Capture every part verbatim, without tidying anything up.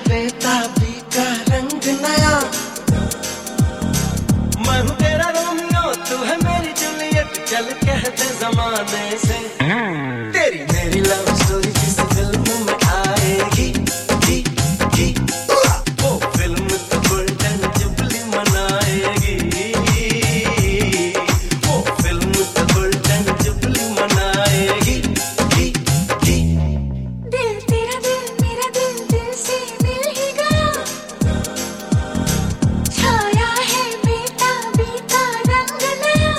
बेताबी का रंग नया। मैं हूँ तेरा रोमियो, तू है मेरी जूलियट, चल कह दे जमाने से। तेरी मेरी लव स्टोरी जिस फिल्म में आएगी, गी, गी, वो फिल्म तो गोल्डन जुबली मनाएगी। वो फिल्म तो गोल्डन जुबली मनाएगी, गी, गी। दिल तेरा दिल मेरा दिल दिल से मिल ही गया, छाया है बेताबी का रंग नया।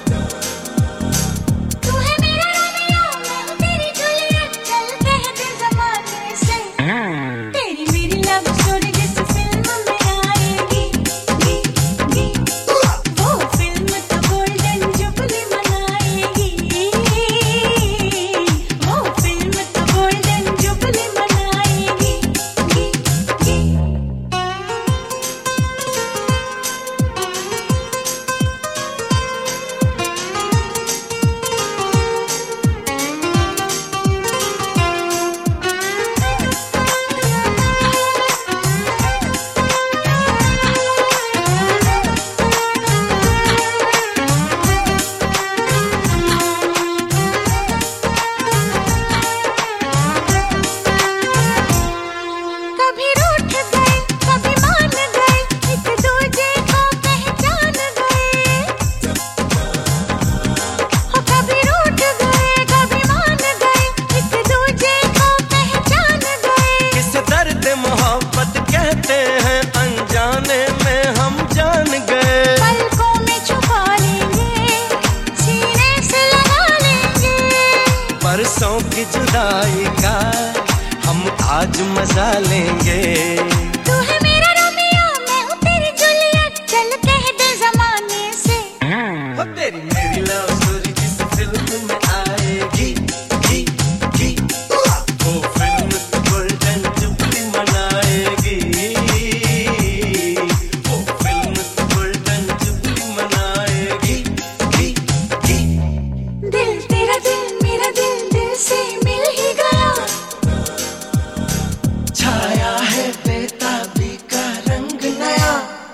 तू है मेरा रोमियो, मैं हूँ तेरी जूलियट, चल कह दे जमाने से। तेरी मेरी लव स्टोरी जिस फिल्म में आएगी, गी, गी, वो फिल्म तो गोल्डन जुबली मनाएगी। वो फिल्म तो गोल्डन जुबली मनाएगी, गी, गी। कभी रूठ गए कभी मान गए, एक दूजे को पहचान गए। हो कभी रूठ गए कभी मान गए, एक दूजे को पहचान गए। किस दर्द मोहब्बत कहते हैं, अनजाने में हम जान गए। पलकों में छुपा लेंगे, सीने से लगा लेंगे। परसों की जुदाई का हम आज मजा लेंगे। तू है मेरा रोमियो, मैं हूँ तेरी जूलियट, चल कह दे जमाने से। हो तेरी मेरी लव स्टोरी जिस फिल्म में आएगी, गी, गी, वो फिल्म तो गोल्डन जुबली मनाएगी। वो फिल्म तो गोल्डन जुबली मनाएगी, गी, गी। दिल तेरा दिल मेरा दिल दिल से मिल ही गया, छाया है बेताबी का रंग नया।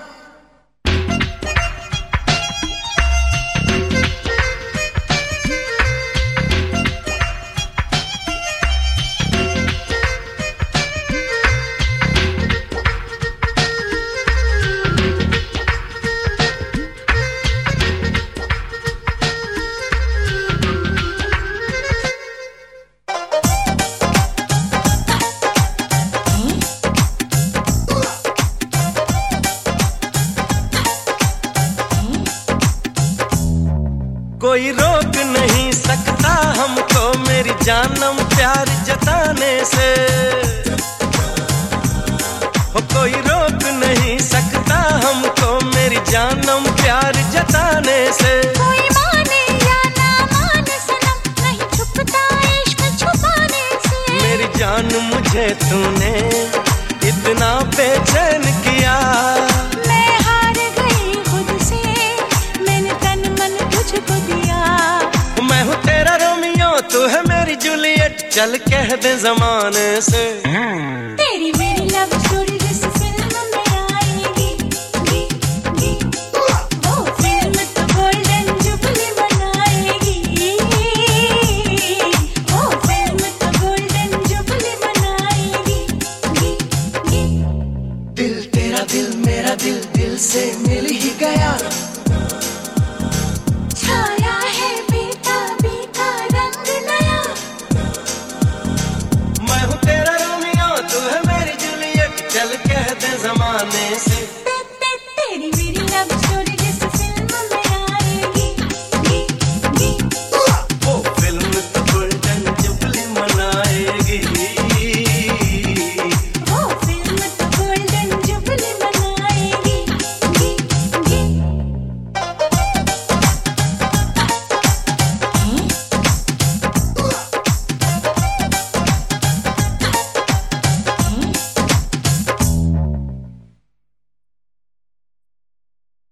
कोई रोक नहीं सकता हमको मेरी जानम प्यार जताने से। हो कोई रोक नहीं सकता हमको मेरी जानम प्यार जताने से। कोई माने या ना माने सनम, नहीं छुपता इश्क छुपाने से। मेरी जान मुझे तूने इतना बेचैन किया, मैं हार गई खुद से, मैंने तन मन तुझको दिया। मैं हूँ तेरा रोमियो, तू है मेरी जूलियट, चल कह दे जमाने से। तेरी